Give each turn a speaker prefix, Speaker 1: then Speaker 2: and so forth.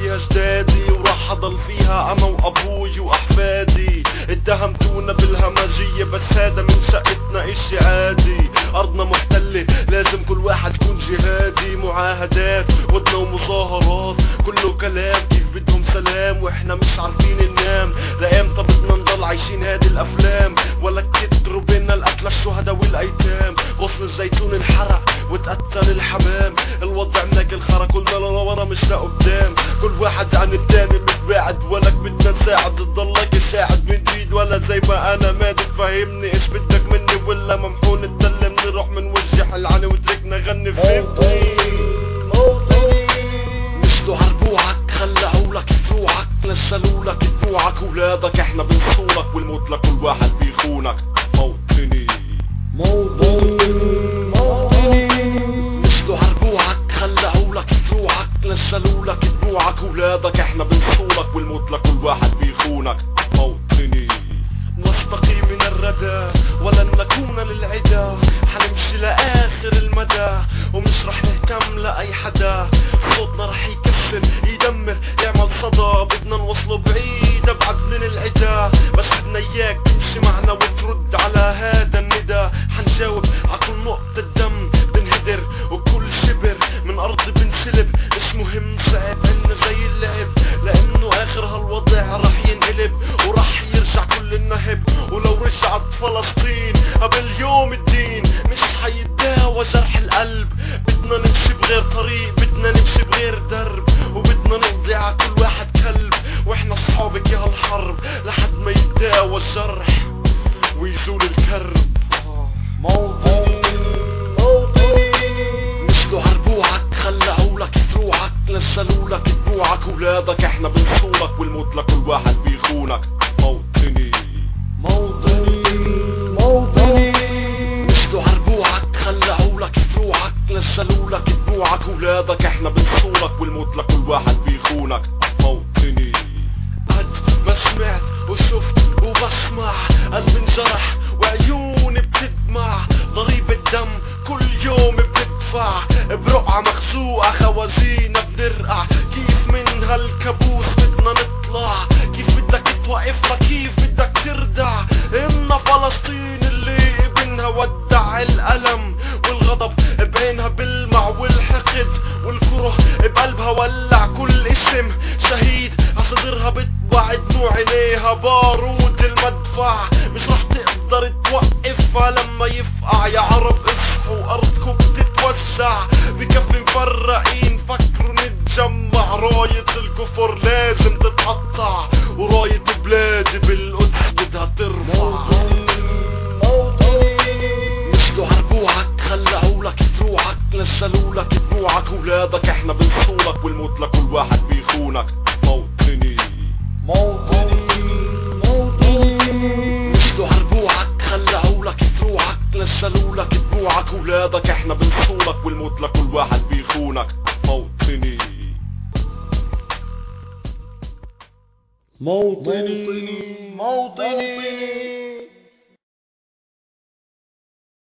Speaker 1: فيها جدادي وراح اضل فيها انا وابوي واحفادي. اتهمتونا بالهمجية بس هذا من شقتنا اشي عادي. ارضنا محتلة لازم كل واحد يكون جهادي. معاهدات ودنا ومظاهرات كله كلام كيف بدهم سلام واحنا مش عارفين ننام. لامتى بدنا نضل عايشين هذه الافلام؟ ولا كتروا بينا القتلى الشهداء والايتام. غصن الزيتون انحرق وتقتل الحمام. الوضع مناكل خرا كلنا لورا مش لقدام. كل واحد عن التاني متباعد ولك بدنا نساعد. تضلك ساعد من جديد ولا زي ما انا ما تفهمني ايش بدك مني ولا ممحون الدلم. نروح من وجه العاني وتركنا غني فهمتني. مثلوا عربوعك خلعولك فروعك نزلولك دموعك ولادك. احنا بنصونك والموت لكل واحد بيخونك. موطني مثلوا عربوعك خلعولك فروعك نزلولك دموعك ولادك. احنا بنصونك والموت لكل واحد بيخونك. موطني نستقي من الردى ولن نكون للعدا. حنمشي لآخر المدى ومش رح نهتم لأي حدا. صوتنا رح يكسر يدمر يعمل صدى. بدنا نوصله بعيد ابعد من العدا. بس بدنا اياك تمشي معنا وترد على هذا الندى. حنجاوب عكل نقطة دم بنهدر وكل شبر من ارض بنسلب. مش مهم صعب عنا زي اللعب لانه اخر هالوضع رح ينقلب ورح يرجع كل النهب. ولو رجعت فلسطين قبل يوم الدين مش حيداوى جرح القلب. بدنا نمشي بغير طريق بدنا نمشي بغير درب. وبدنا نقضي على كل واحد كلب واحنا صحابك يا هالحرب لحد ما يداوى الجرح ويزول الكرب. مثلوا عربوعك خلعولك فروعك نزلولك دموعك ولادك. احنا بنصونك والموت لكل واحد بيخونك. موطني مثلوا عربوعك خلعولك فروعك نزلولك دموعك ولادك. احنا بنصونك والموت لكل واحد بيخونك. موطني قد ما سمعت وشفت وبسمع قلبي انجرح وعيوني بتدمع. ضريبة دم كل يوم بتدفع برقعة مخزوقة خوازينا بنرقع. كيف من هالكابوس بدنا نطلع؟ كيف بدك توقفنا؟ كيف بدك تردع؟ إنا فلسطين اللي ابنها ودع الألم والغضب بعينها بالمع والحقد والكره بقلبها ولع كل اسم شهيد. عصدرها بتبع دموع عينيها بارود المدفع. مش رح تقدر توقفها لما يفقع. يا عرب اصحوا ارضكم بتتوسع. بكفي مفرقين فكروا نتجمع. راية الكفر لازم تتقطع وراية بلادي بالقدس بدها ترفع. مثلوا عربوعك خلعولك فروعك نزلولك دموعك ولادك. احنا بنصونك والموت لكل واحد بيخونك. موطني مثلوا عربوعك خلعولك فروعك نزلولك دموعك ولادك. احنا بنصونك والموت لكل واحد بيخونك. موطني
Speaker 2: موطني